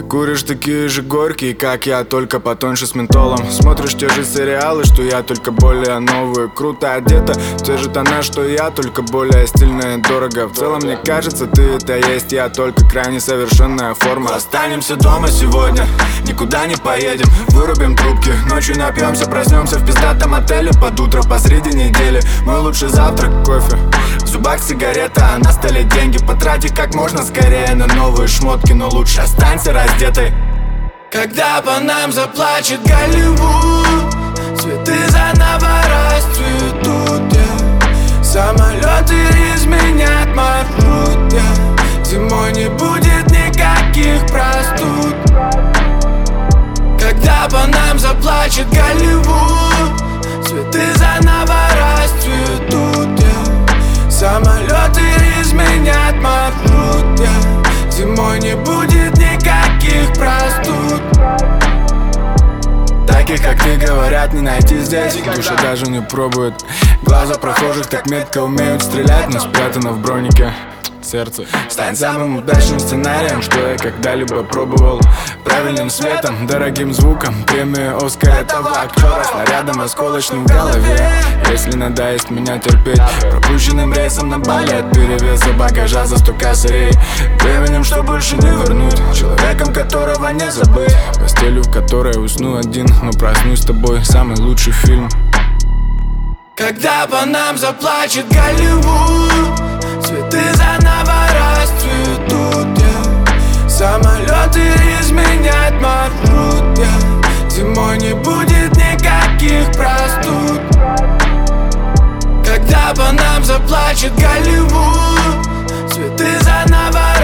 Куришь такие же горькие, как я, только потоньше с ментолом. Смотришь те же сериалы, что я, только более новые. Круто одета, те же тона, что я, только более стильная, дорого. В целом мне кажется, ты это есть я, только крайне совершенная форма. Останемся дома сегодня, никуда не поедем. Вырубим трубки, ночью напьемся, проснемся в пиздатом отеле под утро посреди недели. Мой лучший завтрак, кофе, в зубах сигарета, а на столе деньги. Потрати как можно скорее на новые шмотки, но лучше останься раздетой. Когда по нам заплачет Голливуд, цветы заново расцветут, самолеты изменят маршрут, зимой не будет никаких простуд. Когда по нам заплачет Голливуд, цветы заново расцветут, самолеты изменят маршрут, зимой не будет никаких простуд. Таких, как ты, говорят, не найти здесь. Душа даже не пробует. Глаза прохожих так метко умеют стрелять, но спрятано в бронике сердце. Стань самым удачным сценарием, что я когда-либо пробовал. Правильным светом, дорогим звуком, премию Оскар этого актера, снарядом осколочным в голове. Если надоест меня терпеть, пропущенным рейсом на Бали от перевеса багажа за 100 косарей. Временем, что больше не вернуть, человеком, которого не забыть, постелью, в которой усну один, но проснусь с тобой. Самый лучший фильм. Когда по нам заплачет Голливуд, цветы заново расцветут, самолеты изменят маршрут, зимой не будет никаких простуд. Когда по нам заплачет Голливуд, цветы заново